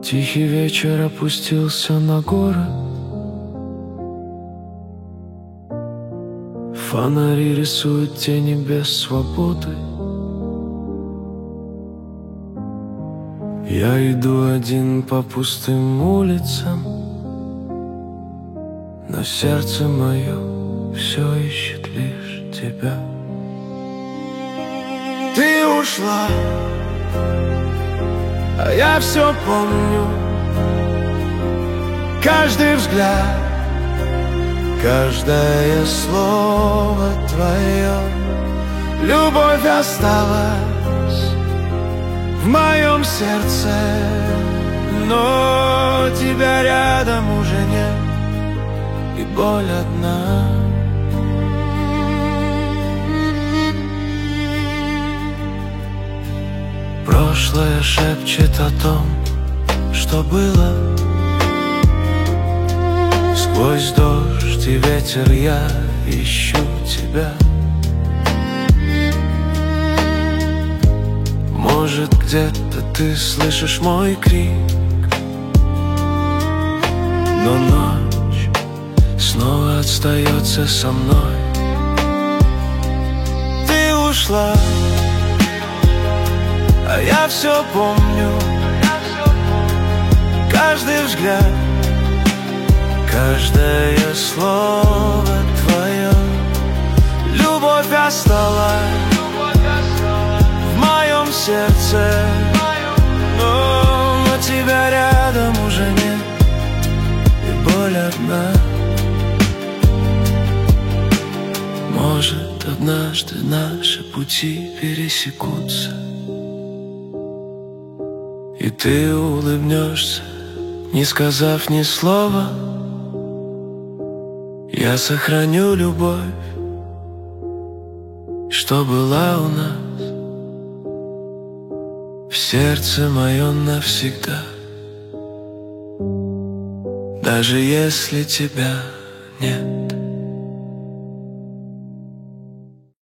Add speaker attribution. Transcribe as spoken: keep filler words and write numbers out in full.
Speaker 1: Тихий вечер опустился на город. Фонари рисуют тени без свободы. Я иду один по пустым улицам, но сердце мое все ищет лишь тебя. Ты ушла, а я все помню. Каждый взгляд, каждое слово твое. Любовь осталась в моем сердце, но тебя рядом уже нет, и боль одна. Прошлое шепчет о том, что было. Сквозь дождь и ветер я ищу тебя. Может, где-то ты слышишь мой крик, но ночь снова остается со мной. Ты ушла, а я все помню. Каждый взгляд, каждое слово твое. Любовь осталась в моем сердце, но, но тебя рядом уже нет, и боль одна. Может, однажды наши пути пересекутся, и ты улыбнешься, не сказав ни слова. Я сохраню любовь, что была у нас, в сердце моем навсегда. Даже если тебя нет.